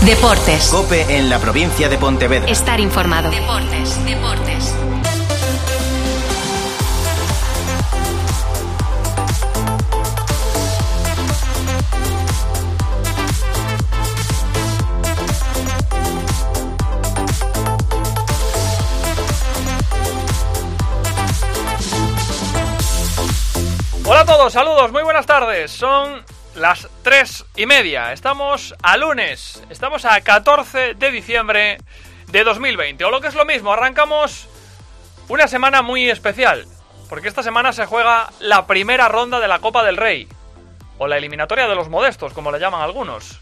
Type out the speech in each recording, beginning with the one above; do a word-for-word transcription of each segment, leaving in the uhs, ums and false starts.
Deportes. COPE en la provincia de Pontevedra. Estar informado. Deportes, deportes. Hola a todos, saludos, muy buenas tardes. Son las tres y media. Estamos a lunes. Estamos a catorce de diciembre de dos mil veinte. O lo que es lo mismo, arrancamos una semana muy especial. Porque esta semana se juega la primera ronda de la Copa del Rey. O la eliminatoria de los modestos, como le llaman algunos.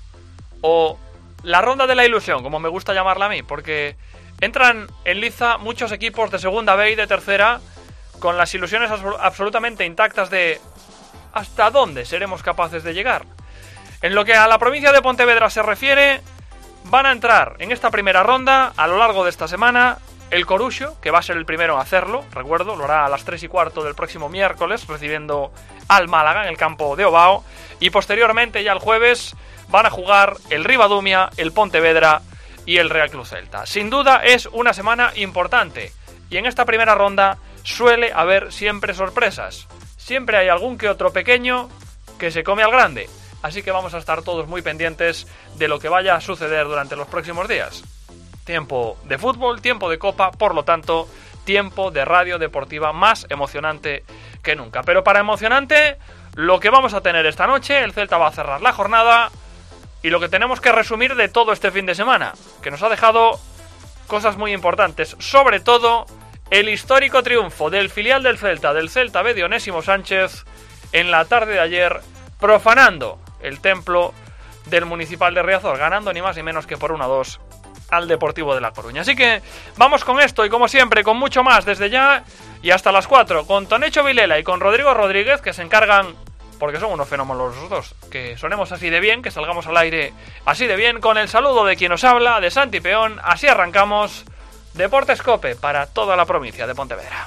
O la ronda de la ilusión, como me gusta llamarla a mí. Porque entran en liza muchos equipos de segunda B y de tercera, con las ilusiones absolutamente intactas de ¿hasta dónde seremos capaces de llegar? En lo que a la provincia de Pontevedra se refiere, van a entrar en esta primera ronda, a lo largo de esta semana, el Coruxo, que va a ser el primero en hacerlo, recuerdo, lo hará a las tres y cuarto del próximo miércoles, recibiendo al Málaga en el campo de Ovao, y posteriormente, ya el jueves, van a jugar el Ribadumia, el Pontevedra y el Real Club Celta. Sin duda es una semana importante, y en esta primera ronda suele haber siempre sorpresas. Siempre hay algún que otro pequeño que se come al grande. Así que vamos a estar todos muy pendientes de lo que vaya a suceder durante los próximos días. Tiempo de fútbol, tiempo de copa, por lo tanto, tiempo de radio deportiva más emocionante que nunca. Pero para emocionante, lo que vamos a tener esta noche, el Celta va a cerrar la jornada y lo que tenemos que resumir de todo este fin de semana, que nos ha dejado cosas muy importantes, sobre todo el histórico triunfo del filial del Celta, del Celta B de Onésimo Sánchez, en la tarde de ayer, profanando el templo del Municipal de Riazor, ganando ni más ni menos que por uno a dos al Deportivo de La Coruña. Así que vamos con esto y como siempre, con mucho más desde ya y hasta las cuatro, con Tonecho Vilela y con Rodrigo Rodríguez, que se encargan, porque son unos fenómenos los dos, que sonemos así de bien, que salgamos al aire así de bien, con el saludo de quien nos habla, de Santi Peón. Así arrancamos Deportes COPE para toda la provincia de Pontevedra.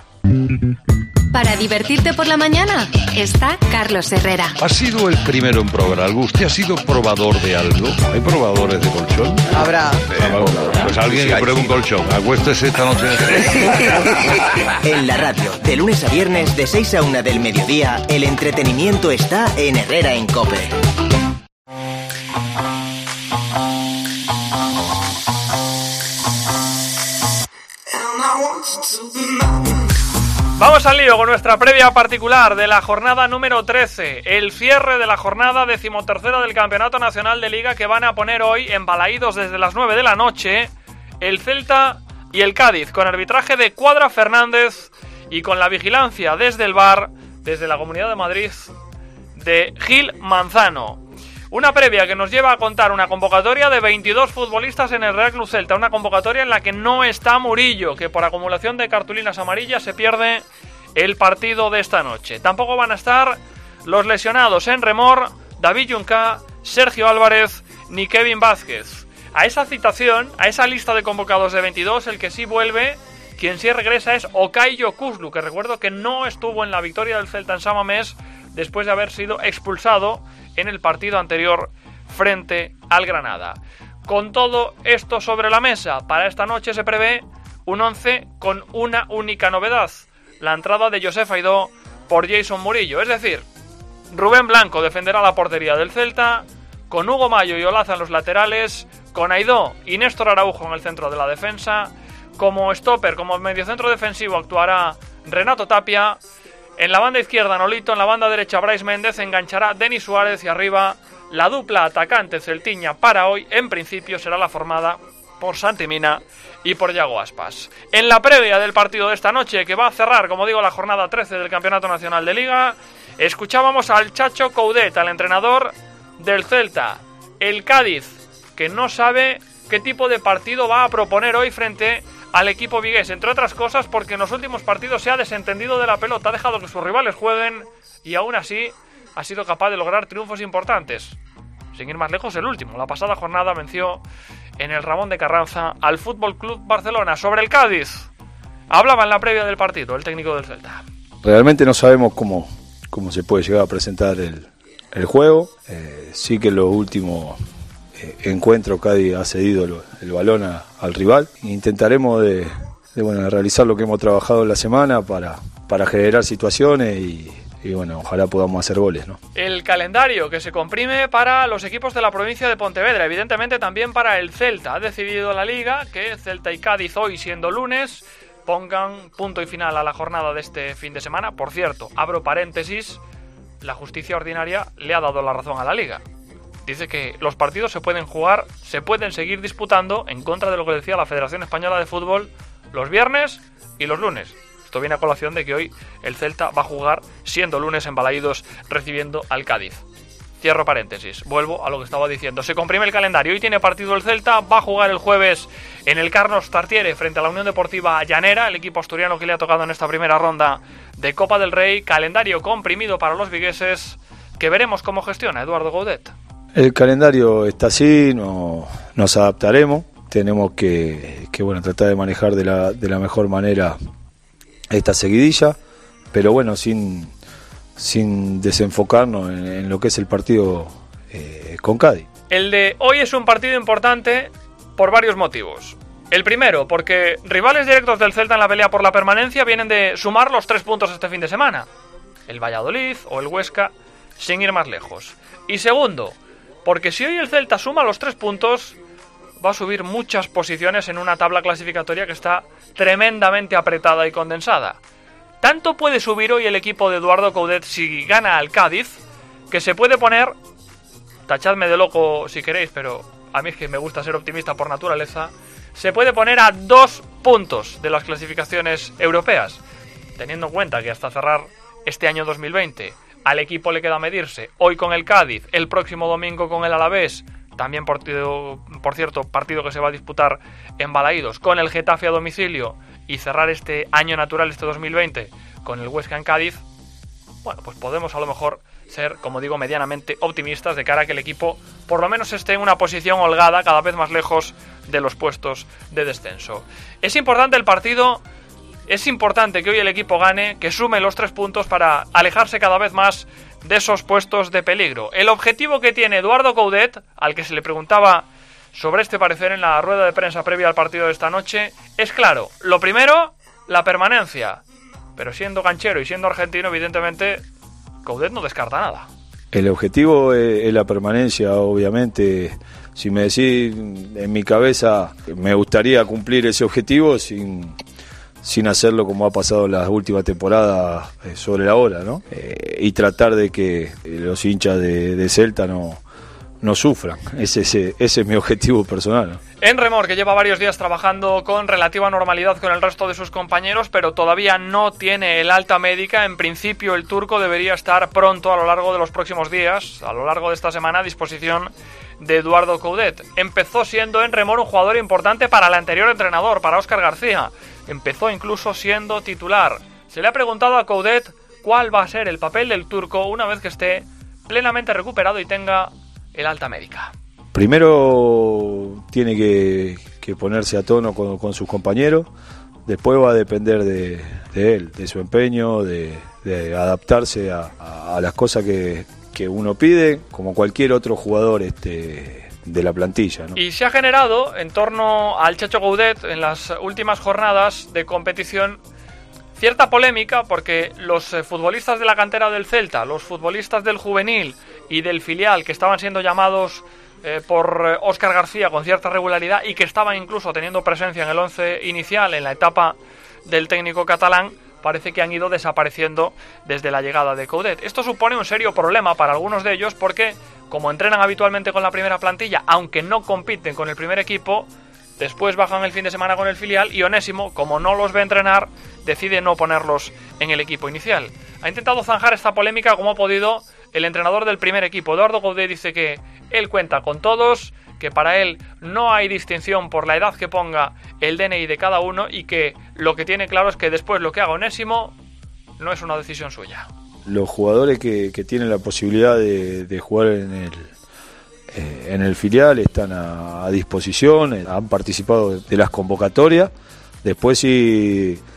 Para divertirte por la mañana está Carlos Herrera. Ha sido el primero en probar algo. ¿Usted ha sido probador de algo? ¿Hay probadores de colchón? Habrá. Pues alguien que pruebe un colchón. Acuéstese esta noche. En la radio, de lunes a viernes, de seis a una del mediodía, el entretenimiento está en Herrera en COPE. Vamos al lío con nuestra previa particular de la jornada número trece, el cierre de la jornada decimotercera del Campeonato Nacional de Liga, que van a poner hoy en Balaídos desde las nueve de la noche el Celta y el Cádiz, con arbitraje de Cuadra Fernández y con la vigilancia desde el V A R, desde la Comunidad de Madrid, de Gil Manzano. Una previa que nos lleva a contar una convocatoria de veintidós futbolistas en el Real Club Celta, una convocatoria en la que no está Murillo, que por acumulación de cartulinas amarillas se pierde el partido de esta noche. Tampoco van a estar los lesionados en remor, David Junca, Sergio Álvarez ni Kevin Vázquez. A esa citación, a esa lista de convocados de veintidós, el que sí vuelve, quien sí regresa es Okay Yokuşlu, que recuerdo que no estuvo en la victoria del Celta en San Mamés después de haber sido expulsado en el partido anterior frente al Granada. Con todo esto sobre la mesa, para esta noche se prevé un once con una única novedad: la entrada de Josef Aidó por Jason Murillo. Es decir, Rubén Blanco defenderá la portería del Celta, con Hugo Mayo y Olaza en los laterales, con Aidó y Néstor Araujo en el centro de la defensa. Como stopper, como mediocentro defensivo, actuará Renato Tapia. En la banda izquierda Nolito, en la banda derecha Brais Méndez, enganchará Denis Suárez y arriba la dupla atacante celtiña para hoy, en principio, será la formada por Santi Mina y por Yago Aspas. En la previa del partido de esta noche, que va a cerrar, como digo, la jornada trece del Campeonato Nacional de Liga, escuchábamos al Chacho Coudet, al entrenador del Celta. El Cádiz, que no sabe qué tipo de partido va a proponer hoy frente al equipo vigués, entre otras cosas porque en los últimos partidos se ha desentendido de la pelota, ha dejado que sus rivales jueguen y aún así ha sido capaz de lograr triunfos importantes. Sin ir más lejos, el último, la pasada jornada, venció en el Ramón de Carranza al F C Barcelona. Sobre el Cádiz, hablaba en la previa del partido el técnico del Celta. Realmente no sabemos cómo, cómo se puede llegar a presentar el, el juego. Eh, sí que en los últimos eh, encuentro Cádiz ha cedido el, el balón a, al rival. Intentaremos de, de bueno, realizar lo que hemos trabajado en la semana para, para generar situaciones y, y bueno, ojalá podamos hacer goles, ¿no? El calendario que se comprime para los equipos de la provincia de Pontevedra, evidentemente también para el Celta. Ha decidido la Liga que Celta y Cádiz, hoy siendo lunes, pongan punto y final a la jornada de este fin de semana. Por cierto, abro paréntesis, la justicia ordinaria le ha dado la razón a la Liga. Dice que los partidos se pueden jugar, se pueden seguir disputando, en contra de lo que decía la Federación Española de Fútbol, los viernes y los lunes. Esto viene a colación de que hoy el Celta va a jugar siendo lunes en Balaídos, recibiendo al Cádiz. Cierro paréntesis, vuelvo a lo que estaba diciendo. Se comprime el calendario, hoy tiene partido el Celta, va a jugar el jueves en el Carlos Tartiere frente a la Unión Deportiva Llanera, el equipo asturiano que le ha tocado en esta primera ronda de Copa del Rey. Calendario comprimido para los vigueses, que veremos cómo gestiona Eduardo Gaudet. El calendario está así, no, nos adaptaremos, tenemos que, que bueno, tratar de manejar de la, de la mejor manera esta seguidilla, pero bueno, sin... sin desenfocarnos en, en lo que es el partido eh, con Cádiz. El de hoy es un partido importante por varios motivos. El primero, porque rivales directos del Celta en la pelea por la permanencia vienen de sumar los tres puntos este fin de semana. El Valladolid o el Huesca, sin ir más lejos. Y segundo, porque si hoy el Celta suma los tres puntos, va a subir muchas posiciones en una tabla clasificatoria que está tremendamente apretada y condensada. Tanto puede subir hoy el equipo de Eduardo Gaudet si gana al Cádiz, que se puede poner, tachadme de loco si queréis, pero a mí es que me gusta ser optimista por naturaleza, se puede poner a dos puntos de las clasificaciones europeas, teniendo en cuenta que hasta cerrar este año dos mil veinte al equipo le queda medirse hoy con el Cádiz, el próximo domingo con el Alavés, también partido, por cierto, partido que se va a disputar en Balaídos, con el Getafe a domicilio, y cerrar este año natural, este dos mil veinte, con el Huesca en Cádiz. Bueno, pues podemos a lo mejor ser, como digo, medianamente optimistas de cara a que el equipo por lo menos esté en una posición holgada, cada vez más lejos de los puestos de descenso. Es importante el partido, es importante que hoy el equipo gane, que sume los tres puntos para alejarse cada vez más de esos puestos de peligro. El objetivo que tiene Eduardo Gaudet, al que se le preguntaba sobre este parecer en la rueda de prensa previa al partido de esta noche, es claro. Lo primero, la permanencia. Pero siendo canchero y siendo argentino, evidentemente, Gaudet no descarta nada. El objetivo es, es la permanencia, obviamente. Si me decís, en mi cabeza, me gustaría cumplir ese objetivo sin, sin hacerlo como ha pasado en las últimas temporadas eh, sobre la hora, ¿no? Eh, y tratar de que los hinchas de, de Celta no... no sufran. Ese, ese, ese es mi objetivo personal, ¿no? En Remor, que lleva varios días trabajando con relativa normalidad con el resto de sus compañeros, pero todavía no tiene el alta médica. En principio el turco debería estar pronto, a lo largo de los próximos días, a lo largo de esta semana, a disposición de Eduardo Gaudet. Empezó siendo en Remor un jugador importante para el anterior entrenador, para Óscar García. Empezó incluso siendo titular. Se le ha preguntado a Gaudet cuál va a ser el papel del turco una vez que esté plenamente recuperado y tenga el alta médica. Primero tiene que, que ponerse a tono con, con sus compañeros, después va a depender de, de él, de su empeño, de, de adaptarse a, a, a las cosas que, que uno pide, como cualquier otro jugador este, de la plantilla, ¿no? Y se ha generado en torno al Chacho Gaudet en las últimas jornadas de competición cierta polémica, porque los eh, futbolistas de la cantera del Celta, los futbolistas del juvenil y del filial que estaban siendo llamados eh, por eh, Óscar García con cierta regularidad y que estaban incluso teniendo presencia en el once inicial en la etapa del técnico catalán, parece que han ido desapareciendo desde la llegada de Gaudet. Esto supone un serio problema para algunos de ellos porque, como entrenan habitualmente con la primera plantilla, aunque no compiten con el primer equipo, después bajan el fin de semana con el filial y Onésimo, como no los ve entrenar, decide no ponerlos en el equipo inicial. Ha intentado zanjar esta polémica como ha podido el entrenador del primer equipo. Eduardo Gaudet dice que él cuenta con todos, que para él no hay distinción por la edad que ponga el D N I de cada uno y que lo que tiene claro es que después lo que haga Onésimo no es una decisión suya. Los jugadores que, que tienen la posibilidad de, de jugar en el eh, en el filial están a, a disposición, han participado de las convocatorias. Después si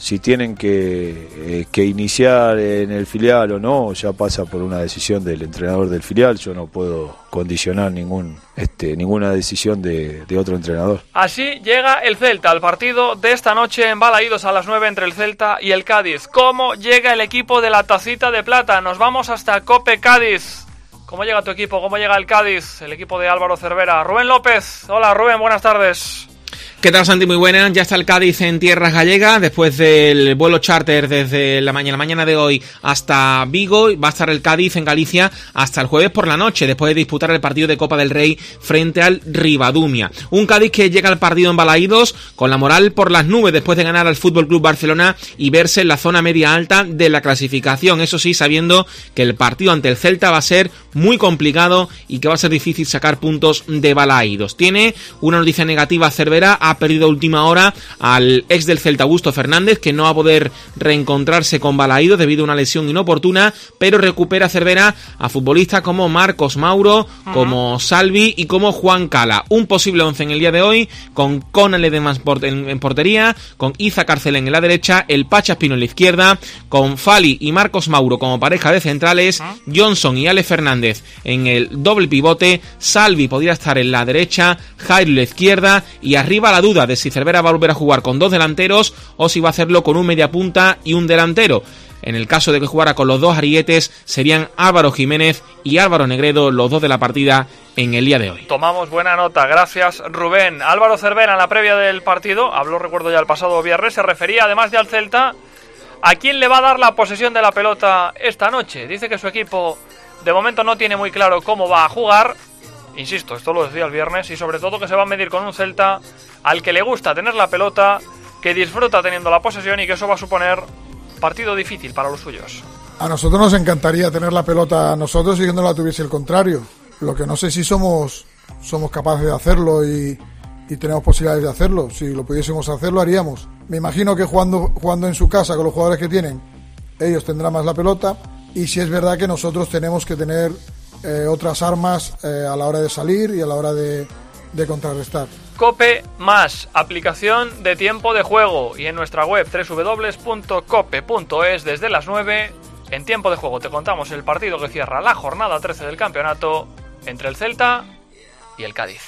si tienen que, eh, que iniciar en el filial o no, ya pasa por una decisión del entrenador del filial. Yo no puedo condicionar ningún este, ninguna decisión de, de otro entrenador. Así llega el Celta al partido de esta noche en Balaídos a las nueve entre el Celta y el Cádiz. ¿Cómo llega el equipo de la Tacita de Plata? Nos vamos hasta Cope Cádiz. ¿Cómo llega tu equipo? ¿Cómo llega el Cádiz? El equipo de Álvaro Cervera. Rubén López. Hola Rubén, buenas tardes. ¿Qué tal, Santi? Muy buenas. Ya está el Cádiz en tierras gallegas después del vuelo charter desde la mañana, la mañana de hoy hasta Vigo. Va a estar el Cádiz en Galicia hasta el jueves por la noche, después de disputar el partido de Copa del Rey frente al Ribadumia. Un Cádiz que llega al partido en Balaídos con la moral por las nubes después de ganar al F C Barcelona y verse en la zona media alta de la clasificación. Eso sí, sabiendo que el partido ante el Celta va a ser muy complicado y que va a ser difícil sacar puntos de Balaídos. Tiene una noticia negativa a Cervera. Ha perdido a última hora al ex del Celta, Augusto Fernández, que no va a poder reencontrarse con Balaídos debido a una lesión inoportuna, pero recupera Cervera a futbolistas como Marcos Mauro, uh-huh. como Salvi y como Juan Cala. Un posible once en el día de hoy, con Conan Ledemans en, en portería, con Iza Carcelén en la derecha, el Pacha Espino en la izquierda, con Fali y Marcos Mauro como pareja de centrales, uh-huh. Johnson y Ale Fernández en el doble pivote, Salvi podría estar en la derecha, Jairo en la izquierda, y arriba la duda de si Cervera va a volver a jugar con dos delanteros o si va a hacerlo con un mediapunta y un delantero. En el caso de que jugara con los dos arietes, serían Álvaro Jiménez y Álvaro Negredo los dos de la partida en el día de hoy. Tomamos buena nota, gracias Rubén. Álvaro Cervera en la previa del partido, habló, recuerdo ya el pasado viernes, se refería además de al Celta, ¿a quién le va a dar la posesión de la pelota esta noche? Dice que su equipo de momento no tiene muy claro cómo va a jugar. Insisto, esto lo decía el viernes, y sobre todo que se va a medir con un Celta al que le gusta tener la pelota, que disfruta teniendo la posesión y que eso va a suponer partido difícil para los suyos. A nosotros nos encantaría tener la pelota a nosotros y que no la tuviese el contrario. Lo que no sé si somos somos capaces de hacerlo y, y tenemos posibilidades de hacerlo. Si lo pudiésemos hacer, lo haríamos. Me imagino que jugando, jugando en su casa con los jugadores que tienen, ellos tendrán más la pelota, y si es verdad que nosotros tenemos que tener Eh, otras armas eh, a la hora de salir y a la hora de, de contrarrestar. Cope más, aplicación de tiempo de juego, y en nuestra web doble u doble u doble u punto cope punto es desde las nueve en tiempo de juego te contamos el partido que cierra la jornada trece del campeonato entre el Celta y el Cádiz.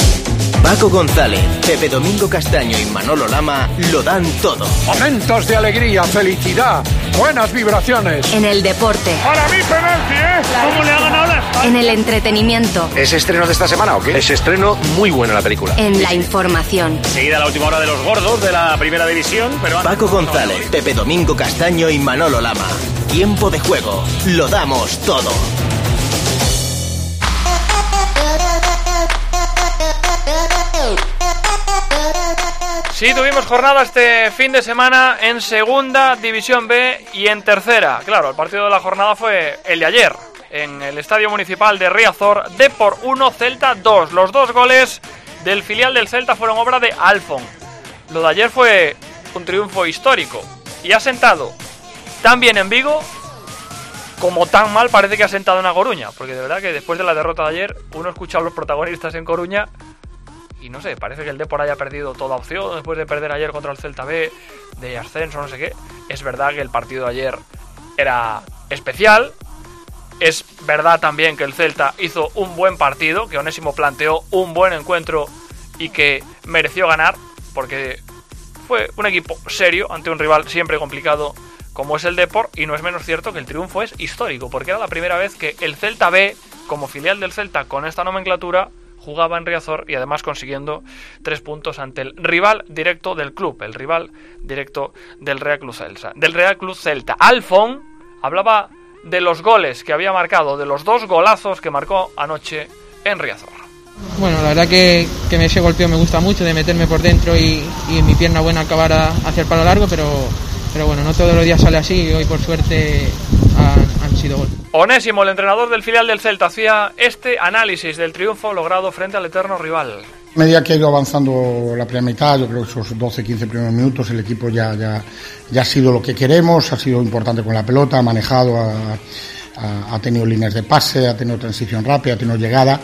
Paco González, Pepe Domingo Castaño y Manolo Lama lo dan todo. Momentos de alegría, felicidad, buenas vibraciones. En el deporte. Para mí penalti, ¿eh? ¿Cómo le ha ganado la España? En el entretenimiento. ¿Es estreno de esta semana o qué? Es estreno muy buena la película. En la información. Seguida la última hora de los gordos de la primera división, pero... Paco González, Pepe Domingo Castaño y Manolo Lama. Tiempo de juego. Lo damos todo. Sí, tuvimos jornada este fin de semana en Segunda División B y en Tercera. Claro, el partido de la jornada fue el de ayer, en el Estadio Municipal de Riazor, Depor uno, Celta dos. Los dos goles del filial del Celta fueron obra de Alfon. Lo de ayer fue un triunfo histórico y ha sentado tan bien en Vigo como tan mal parece que ha sentado en A Coruña, porque de verdad que después de la derrota de ayer uno escucha a los protagonistas en Coruña y no sé, parece que el Depor haya perdido toda opción después de perder ayer contra el Celta B, de ascenso, no sé qué. Es verdad que el partido de ayer era especial. Es verdad también que el Celta hizo un buen partido, que Onésimo planteó un buen encuentro y que mereció ganar, porque fue un equipo serio ante un rival siempre complicado como es el Depor, y no es menos cierto que el triunfo es histórico, porque era la primera vez que el Celta B, como filial del Celta con esta nomenclatura, jugaba en Riazor y además consiguiendo tres puntos ante el rival directo del club, el rival directo del Real Club Celta. Del Real Club Celta. Alfon hablaba de los goles que había marcado, de los dos golazos que marcó anoche en Riazor. Bueno, la verdad que, que ese golpeo me gusta mucho, de meterme por dentro y, y en mi pierna buena acabar a, hacia el palo largo, pero, pero bueno, no todos los días sale así y hoy por suerte han, han sido goles. Onésimo, el entrenador del filial del Celta, hacía este análisis del triunfo logrado frente al eterno rival. A medida que ha ido avanzando la primera mitad, yo creo que esos doce quince primeros minutos, el equipo ya, ya, ya ha sido lo que queremos, ha sido importante con la pelota, ha manejado, ha, ha, ha tenido líneas de pase, ha tenido transición rápida, ha tenido llegada.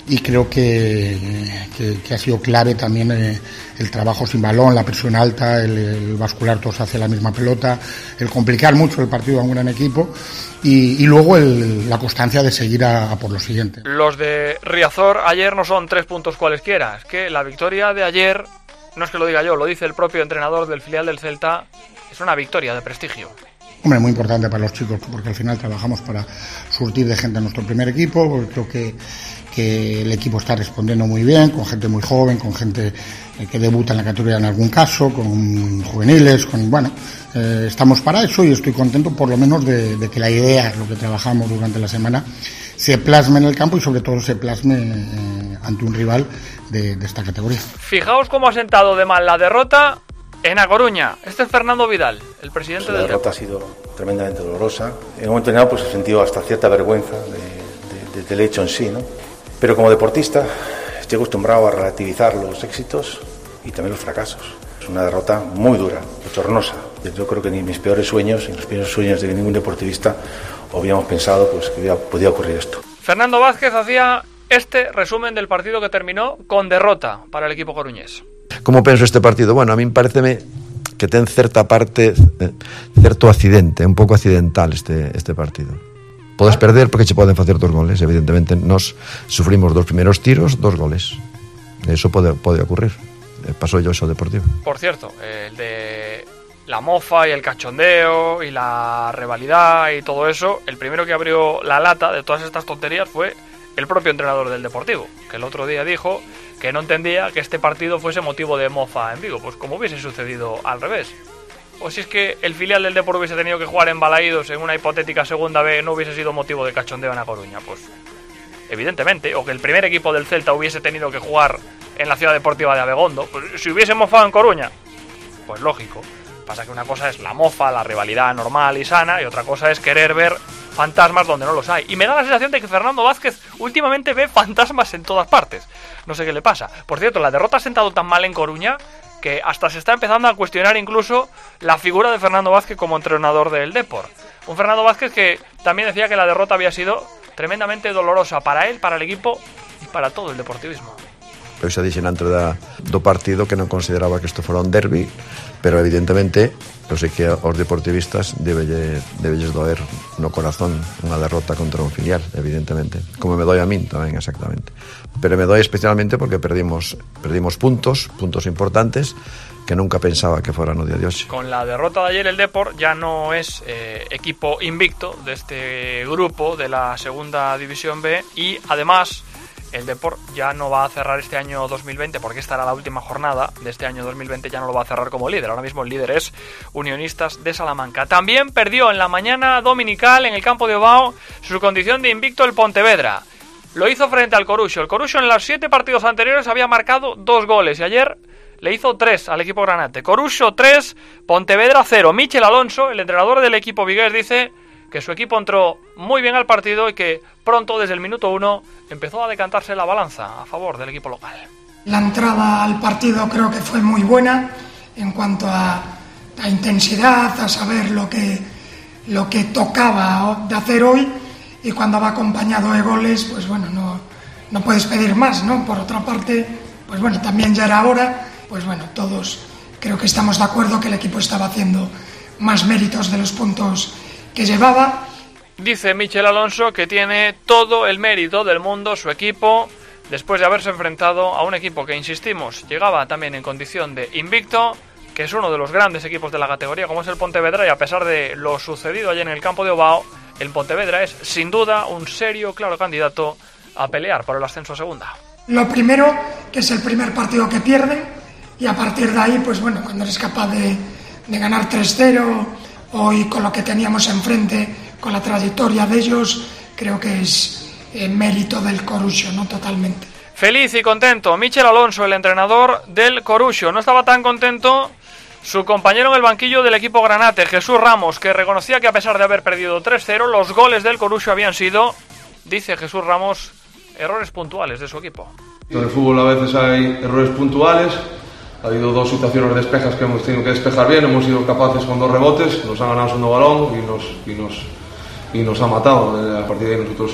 y creo que, que, que ha sido clave también eh, el trabajo sin balón, la presión alta, el, el bascular todos hacia la misma pelota, el complicar mucho el partido a un gran equipo y, y luego el, la constancia de seguir a, a por lo siguiente. Los de Riazor ayer no son tres puntos cualesquiera, es que la victoria de ayer, no es que lo diga yo, lo dice el propio entrenador del filial del Celta, es una victoria de prestigio. Hombre, muy importante para los chicos, porque al final trabajamos para surtir de gente a nuestro primer equipo, porque creo que, que el equipo está respondiendo muy bien, con gente muy joven, con gente que debuta en la categoría en algún caso, con juveniles, con bueno, eh, estamos para eso y estoy contento por lo menos de, de que la idea, lo que trabajamos durante la semana, se plasme en el campo y sobre todo se plasme eh, ante un rival de, de esta categoría. Fijaos cómo ha sentado de mal la derrota en A Coruña. Este es Fernando Vidal, el presidente pues del La derrota ha sido tremendamente dolorosa. En un momento determinado pues he sentido hasta cierta vergüenza de, de, del hecho en sí, ¿no? Pero como deportista estoy acostumbrado a relativizar los éxitos y también los fracasos. Es una derrota muy dura, bochornosa. Yo creo que ni mis peores sueños, ni los peores sueños de ningún deportivista habíamos pensado pues, que podía ocurrir esto. Fernando Vázquez hacía este resumen del partido que terminó con derrota para el equipo coruñés. Como penso este partido? Bueno, a min pareceme que ten certa parte, certo accidente, un pouco accidental este, este partido. Podes perder porque che poden facer dos goles, evidentemente nos sufrimos dos primeros tiros, dos goles. Eso pode, pode ocurrir. Pasó yo eso Deportivo. Por cierto, el de la mofa y el cachondeo y la rivalidad y todo eso, el primero que abrió la lata de todas estas tonterías fue el propio entrenador del Deportivo, que el otro día dijo que no entendía que este partido fuese motivo de mofa en Vigo, pues como hubiese sucedido al revés. O si es que el filial del Deportivo hubiese tenido que jugar en Balaídos en una hipotética segunda B, no hubiese sido motivo de cachondeo en A Coruña, pues evidentemente. O que el primer equipo del Celta hubiese tenido que jugar en la ciudad deportiva de Abegondo, pues si hubiese mofado en Coruña, pues lógico. Pasa que una cosa es la mofa, la rivalidad normal y sana, y otra cosa es querer ver fantasmas donde no los hay. Y me da la sensación de que Fernando Vázquez últimamente ve fantasmas en todas partes. No sé qué le pasa. Por cierto, la derrota ha sentado tan mal en Coruña que hasta se está empezando a cuestionar incluso la figura de Fernando Vázquez como entrenador del Depor. Un Fernando Vázquez que también decía que la derrota había sido tremendamente dolorosa para él, para el equipo y para todo el deportivismo. Eu xa dixen antes da, do partido que non consideraba que isto fora un derbi, pero evidentemente eu sei que aos deportivistas debelle, debelles doer no corazón unha derrota contra un filial, evidentemente, como me doi a min tamén exactamente, pero me doi especialmente porque perdimos perdimos puntos, puntos importantes que nunca pensaba que fora no día de hoxe. Con la derrota de ayer el Depor ya no es eh, equipo invicto de este grupo de la segunda división B y además el Depor ya no va a cerrar este año dos mil veinte porque esta era la última jornada de este año dos mil veinte, ya no lo va a cerrar como líder. Ahora mismo el líder es Unionistas de Salamanca. También perdió en la mañana dominical en el campo de Ovao su condición de invicto el Pontevedra. Lo hizo frente al Coruxo. El Coruxo en los siete partidos anteriores había marcado dos goles y ayer le hizo tres al equipo granate. Coruxo tres, Pontevedra cero. Michel Alonso, el entrenador del equipo vigués, dice que su equipo entró muy bien al partido y que pronto, desde el minuto uno, empezó a decantarse la balanza a favor del equipo local. La entrada al partido creo que fue muy buena en cuanto a, a intensidad, a saber lo que, lo que tocaba de hacer hoy, y cuando va acompañado de goles, pues bueno, no, no puedes pedir más, ¿no? Por otra parte, pues bueno, también ya era hora, pues bueno, todos creo que estamos de acuerdo que el equipo estaba haciendo más méritos de los puntos que llevaba. Dice Michel Alonso que tiene todo el mérito del mundo su equipo después de haberse enfrentado a un equipo que, insistimos, llegaba también en condición de invicto, que es uno de los grandes equipos de la categoría como es el Pontevedra, y a pesar de lo sucedido ayer en el campo de Ovao, el Pontevedra es sin duda un serio, claro candidato a pelear por el ascenso a segunda. Lo primero, que es el primer partido que pierden, y a partir de ahí, pues bueno, cuando eres capaz de, de ganar tres cero, hoy con lo que teníamos enfrente, con la trayectoria de ellos, creo que es eh, mérito del Coruxo, ¿no? Totalmente. Feliz y contento Michel Alonso, el entrenador del Coruxo. No estaba tan contento su compañero en el banquillo del equipo granate, Jesús Ramos, que reconocía que a pesar de haber perdido tres cero, los goles del Coruxo habían sido, dice Jesús Ramos, errores puntuales de su equipo. En el fútbol a veces hay errores puntuales. Ha habido dos situaciones de despejas que hemos tenido que despejar bien, hemos sido capaces con dos rebotes, nos ha ganado el segundo balón y nos, y nos, y nos ha matado. A partir de ahí nosotros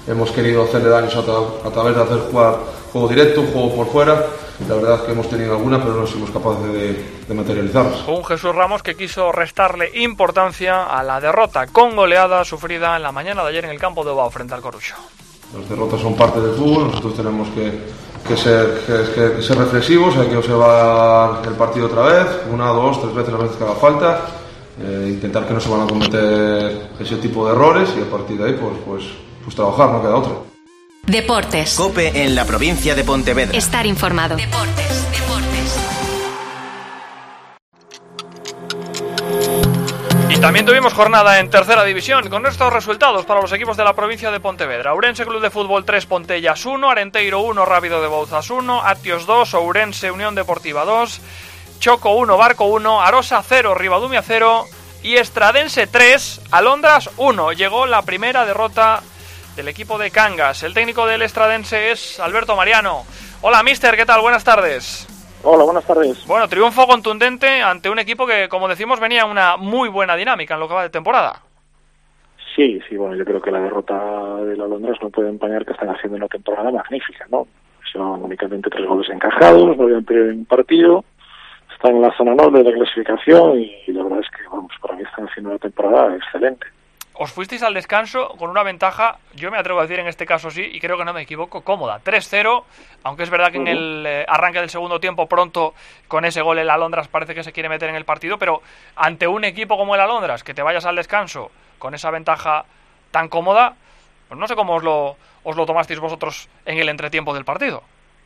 hemos querido hacerle daños a, tra- a través de hacer jugar juego directo, juego por fuera. La verdad es que hemos tenido alguna, pero no somos capaces de, de materializarlas. Un Jesús Ramos que quiso restarle importancia a la derrota con goleada sufrida en la mañana de ayer en el campo de Ovao frente al Corucho. Las derrotas son parte del fútbol, nosotros tenemos que, que, ser, que, que, que ser reflexivos, hay que observar el partido otra vez, una, dos, tres veces las veces que haga falta, eh, intentar que no se van a cometer ese tipo de errores y a partir de ahí pues, pues, pues trabajar, no queda otra. Deportes. COPE en la provincia de Pontevedra. Estar informado. Deportes, deportes. Y también tuvimos jornada en tercera división con estos resultados para los equipos de la provincia de Pontevedra. Ourense Club de Fútbol tres, Pontellas uno, Arenteiro uno, Rápido de Bouzas uno, Atios dos, Ourense Unión Deportiva dos, Choco uno, Barco uno, Arosa cero, Ribadumia cero y Estradense tres, Alondras uno. Llegó la primera derrota del equipo de Cangas. El técnico del Estradense es Alberto Mariano. Hola, mister, ¿qué tal? Buenas tardes. Hola, buenas tardes. Bueno, triunfo contundente ante un equipo que, como decimos, venía en una muy buena dinámica en lo que va de temporada. Sí, sí, bueno, yo creo que la derrota de los Alondras no puede empañar que están haciendo una temporada magnífica, ¿no? Son únicamente tres goles encajados, no habían perdido un partido, están en la zona noble de la clasificación y la verdad es que, vamos, para mí están haciendo una temporada excelente. Os fuisteis al descanso con una ventaja, yo me atrevo a decir en este caso sí, y creo que no me equivoco, cómoda. tres cero, aunque es verdad que en el eh, arranque del segundo tiempo pronto con ese gol el Alondras parece que se quiere meter en el partido, pero ante un equipo como el Alondras, que te vayas al descanso con esa ventaja tan cómoda, pues no sé cómo os lo, os lo tomasteis vosotros en el entretiempo del partido.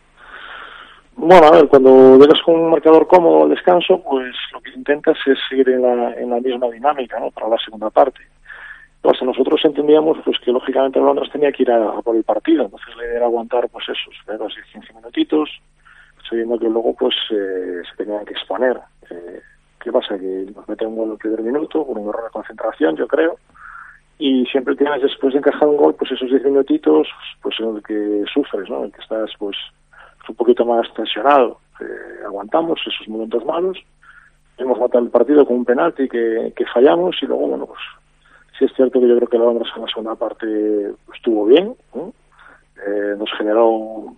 Bueno, a ver, cuando llegas con un marcador cómodo al descanso, pues lo que intentas es seguir en la, en la misma dinámica, ¿no?, para la segunda parte. Pues nosotros entendíamos pues que lógicamente el Londres tenía que ir a, a por el partido, entonces la idea era aguantar pues esos primeros quince minutitos, sabiendo que luego pues eh, se tenían que exponer. Eh, ¿Qué pasa? Que nos meten un gol en el primer minuto, por un error de concentración, yo creo, y siempre tienes después de encajar un gol pues esos diez minutitos pues en el que sufres, ¿no?, en el que estás pues un poquito más tensionado. Eh, aguantamos esos momentos malos, hemos matado el partido con un penalti que, que fallamos y luego, bueno, pues sí es cierto que yo creo que la Londres en la segunda parte estuvo bien, ¿eh? Eh, nos generó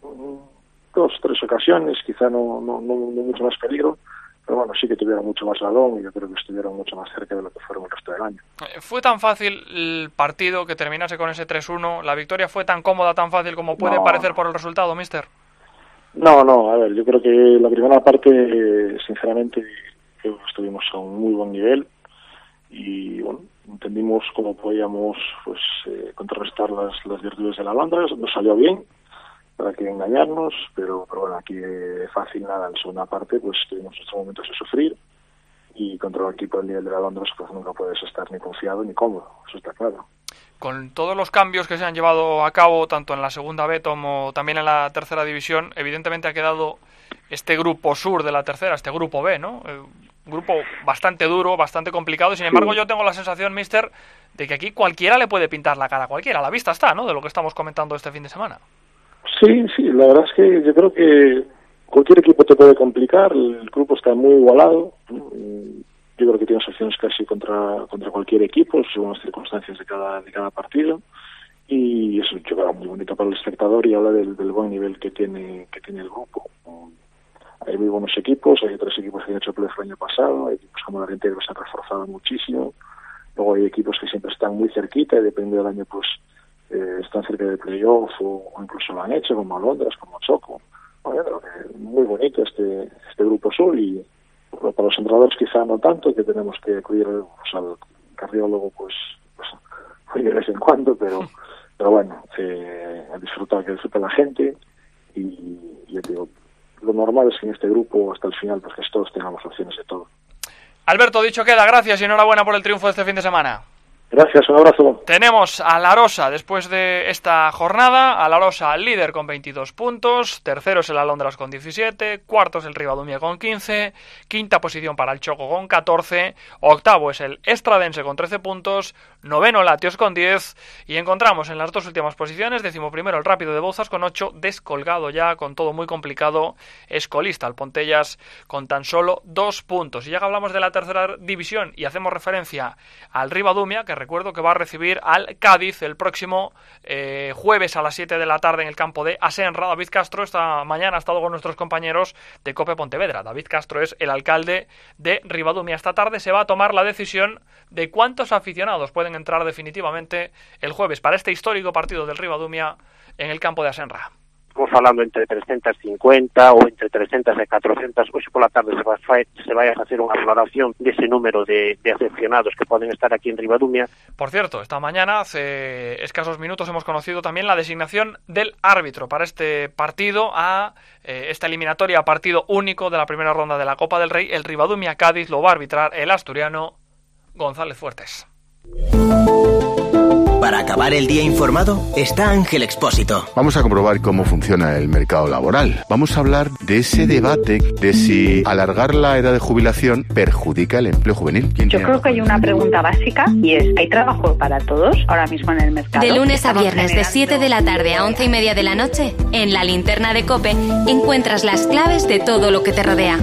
dos, tres ocasiones, quizá no, no, no, no mucho más peligro, pero bueno, sí que tuvieron mucho más balón y yo creo que estuvieron mucho más cerca de lo que fueron el resto del año. ¿Fue tan fácil el partido que terminase con ese tres uno? ¿La victoria fue tan cómoda, tan fácil como puede no. parecer por el resultado, mister? No, no, a ver, yo creo que la primera parte, sinceramente, creo que estuvimos a un muy buen nivel y bueno, entendimos cómo podíamos pues eh, contrarrestar las, las virtudes de la Alondras. Nos salió bien, para que engañarnos, pero, pero bueno, aquí de fácil nada. En la segunda parte pues tuvimos nuestros momentos de sufrir y contra un equipo del nivel de la Alondras pues nunca puedes estar ni confiado ni cómodo, eso está claro. Con todos los cambios que se han llevado a cabo, tanto en la segunda B como también en la tercera división, evidentemente ha quedado este grupo sur de la tercera, este grupo B, ¿no? Eh, un grupo bastante duro, bastante complicado, y sin embargo yo tengo la sensación, mister, de que aquí cualquiera le puede pintar la cara a cualquiera. A la vista está, ¿no?, de lo que estamos comentando este fin de semana. Sí, sí, la verdad es que yo creo que cualquier equipo te puede complicar, el grupo está muy igualado, yo creo que tienes opciones casi contra contra cualquier equipo, según las circunstancias de cada de cada partido, y eso yo creo muy bonito para el espectador y habla del, del buen nivel que tiene que tiene el grupo. Hay muy buenos equipos, hay otros equipos que han hecho playoff el año pasado, hay equipos como la Arenteiro que se han reforzado muchísimo, luego hay equipos que siempre están muy cerquita y dependiendo del año pues eh, están cerca del playoff o, o incluso lo han hecho, como Alondras, como Choco. Bueno, yo creo que muy bonito este este grupo sur y bueno, para los entrenadores quizá no tanto, que tenemos que acudir pues, al cardiólogo pues, pues de vez en cuando, pero pero bueno, eh, a disfrutar, que disfrute la gente y, y yo digo, lo normal es que en este grupo hasta el final pues que todos tengamos opciones de todo. Alberto, dicho queda, gracias y enhorabuena por el triunfo de este fin de semana. Gracias, un abrazo. Tenemos a La Arosa después de esta jornada, a La Arosa líder con veintidós puntos, tercero es el Alondras con diecisiete, cuarto es el Ribadumia con quince, quinta posición para el Choco con catorce, octavo es el Estradense con trece puntos, noveno el Atios con diez y encontramos en las dos últimas posiciones, decimoprimero el Rápido de Bouzas con ocho, descolgado ya con todo muy complicado, escolista el Pontellas con tan solo dos puntos. Y ya que hablamos de la tercera división y hacemos referencia al Ribadumia, que recuerdo que va a recibir al Cádiz el próximo eh, jueves a las siete de la tarde en el campo de Asenra. David Castro esta mañana ha estado con nuestros compañeros de COPE Pontevedra. David Castro es el alcalde de Ribadumia. Esta tarde se va a tomar la decisión de cuántos aficionados pueden entrar definitivamente el jueves para este histórico partido del Ribadumia en el campo de Asenra. Estamos hablando entre trescientos cincuenta o entre trescientos y cuatrocientos. Hoy por la tarde se va, se vaya a hacer una valoración de ese número de, de aficionados que pueden estar aquí en Ribadumia. Por cierto, esta mañana, hace escasos minutos, hemos conocido también la designación del árbitro para este partido, a eh, esta eliminatoria, partido único de la primera ronda de la Copa del Rey. El Ribadumia-Cádiz lo va a arbitrar el asturiano González Fuertes. Para acabar el día informado, está Ángel Expósito. Vamos a comprobar cómo funciona el mercado laboral. Vamos a hablar de ese debate de si alargar la edad de jubilación perjudica el empleo juvenil. Yo creo que hay una pregunta básica y es, ¿hay trabajo para todos ahora mismo en el mercado? De lunes a viernes, de siete de la tarde a once y media de la noche, en la linterna de COPE, encuentras las claves de todo lo que te rodea.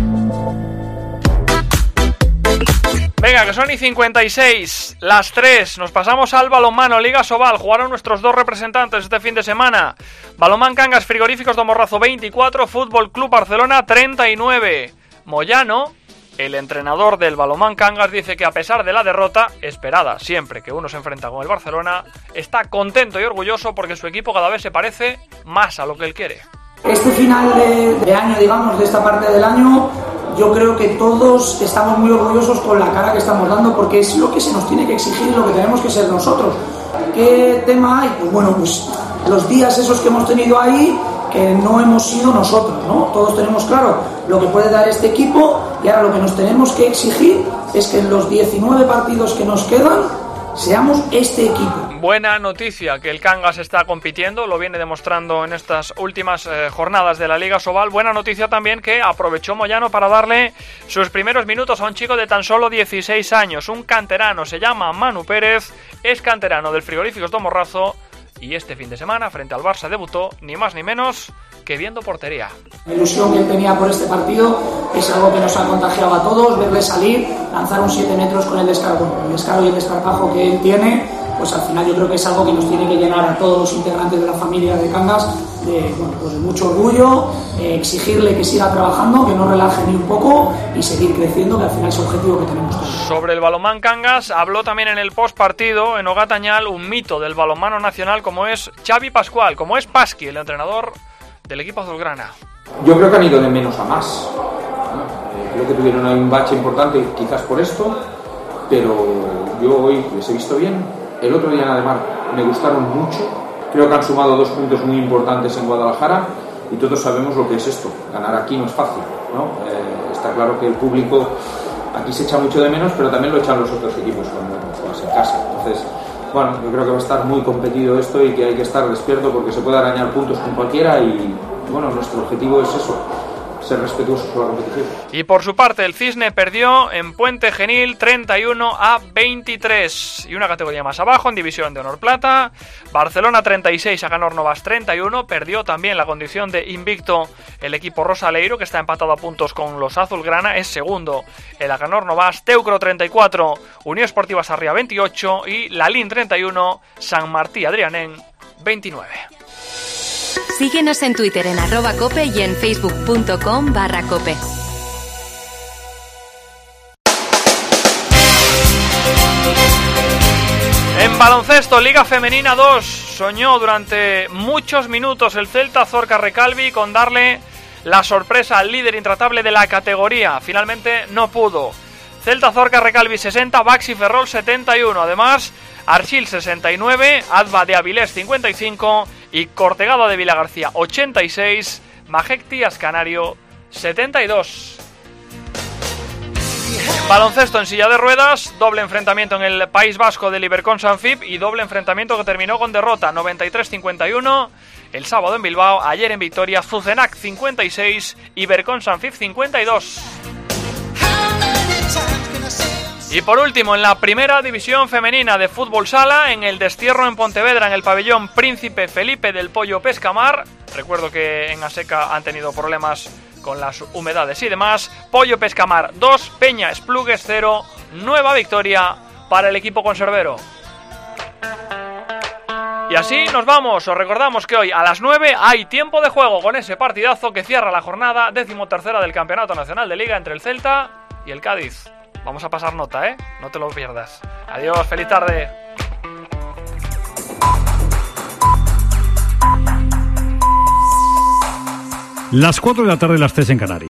Venga, que son y cincuenta y seis, las tres, nos pasamos al balonmano, Liga Sobal. Jugaron nuestros dos representantes este fin de semana. Balonmán Cangas Frigoríficos do Morrazo veinticuatro, Fútbol Club Barcelona treinta y nueve. Moyano, el entrenador del Balonmán Cangas, dice que a pesar de la derrota, esperada siempre que uno se enfrenta con el Barcelona, está contento y orgulloso porque su equipo cada vez se parece más a lo que él quiere. Este final de, de año, digamos, de esta parte del año, yo creo que todos estamos muy orgullosos con la cara que estamos dando porque es lo que se nos tiene que exigir y lo que tenemos que ser nosotros. ¿Qué tema hay? Pues bueno, pues los días esos que hemos tenido ahí, que no hemos sido nosotros, ¿no? Todos tenemos claro lo que puede dar este equipo y ahora lo que nos tenemos que exigir es que en los diecinueve partidos que nos quedan seamos este equipo. Buena noticia que el Cangas está compitiendo, lo viene demostrando en estas últimas eh, jornadas de la Liga Sobal. Buena noticia también que aprovechó Moyano para darle sus primeros minutos a un chico de tan solo dieciséis años, un canterano, se llama Manu Pérez, es canterano del Frigoríficos do Morrazo y este fin de semana frente al Barça debutó ni más ni menos que viendo portería. La ilusión que él tenía por este partido es algo que nos ha contagiado a todos, verle salir, lanzar un siete metros con el descargo, el descargo y el desparpajo que él tiene, pues al final yo creo que es algo que nos tiene que llenar a todos los integrantes de la familia de Cangas de, bueno, pues de mucho orgullo, eh, exigirle que siga trabajando, que no relaje ni un poco y seguir creciendo, que al final es el objetivo que tenemos todos. Sobre el balonmán Cangas habló también en el postpartido en Ogatañal un mito del balonmano nacional como es Xavi Pascual, como es Pasqui, el entrenador del equipo azulgrana. Yo creo que han ido de menos a más. Eh, creo que tuvieron un bache importante quizás por esto, pero yo hoy les he visto bien. El otro día en Ademar me gustaron mucho. Creo que han sumado dos puntos muy importantes en Guadalajara y todos sabemos lo que es esto. Ganar aquí no es fácil, ¿no? Eh, está claro que el público aquí se echa mucho de menos, pero también lo echan los otros equipos cuando juegas en casa. Entonces, bueno, yo creo que va a estar muy competido esto y que hay que estar despierto porque se puede arañar puntos con cualquiera y, bueno, nuestro objetivo es eso, ser respetuosos con la competición. Y por su parte el Cisne perdió en Puente Genil treinta y uno a veintitrés y una categoría más abajo en División de Honor Plata, Barcelona treinta y seis, Aganor Novas treinta y uno, perdió también la condición de invicto el equipo Rosaleiro que está empatado a puntos con los Azulgrana, es segundo el Aganor Novas, Teucro treinta y cuatro, Unión Esportiva Sarria veintiocho y Lalín treinta y uno, San Martí Adrianén veintinueve. Síguenos en Twitter en arroba cope y en facebook.com barra cope. En baloncesto, Liga Femenina dos, soñó durante muchos minutos el Celta Zorca Recalvi con darle la sorpresa al líder intratable de la categoría. Finalmente no pudo. Celta Zorca Recalvi sesenta, Baxi Ferrol setenta y uno. Además, Archil sesenta y nueve, Adva de Avilés cincuenta y cinco y Cortegada de Vilagarcía ochenta y seis, Majecti Ascanario setenta y dos. Baloncesto en silla de ruedas, doble enfrentamiento en el País Vasco del Ibercon Sanfib y doble enfrentamiento que terminó con derrota noventa y tres cincuenta y uno el sábado en Bilbao, ayer en Vitoria, Zuzenac cincuenta y seis, Ibercon Sanfib cincuenta y dos. Y por último, en la primera división femenina de fútbol sala, en el destierro en Pontevedra, en el pabellón Príncipe Felipe del Pollo Pescamar, recuerdo que en Aseca han tenido problemas con las humedades y demás, Pollo Pescamar dos, Peña Esplugues cero, nueva victoria para el equipo conservero. Y así nos vamos. Os recordamos que hoy a las nueve hay tiempo de juego con ese partidazo que cierra la jornada decimotercera del Campeonato Nacional de Liga entre el Celta y el Cádiz. Vamos a pasar nota, ¿eh? No te lo pierdas. Adiós, feliz tarde. Las cuatro de la tarde, las tres en Canarias.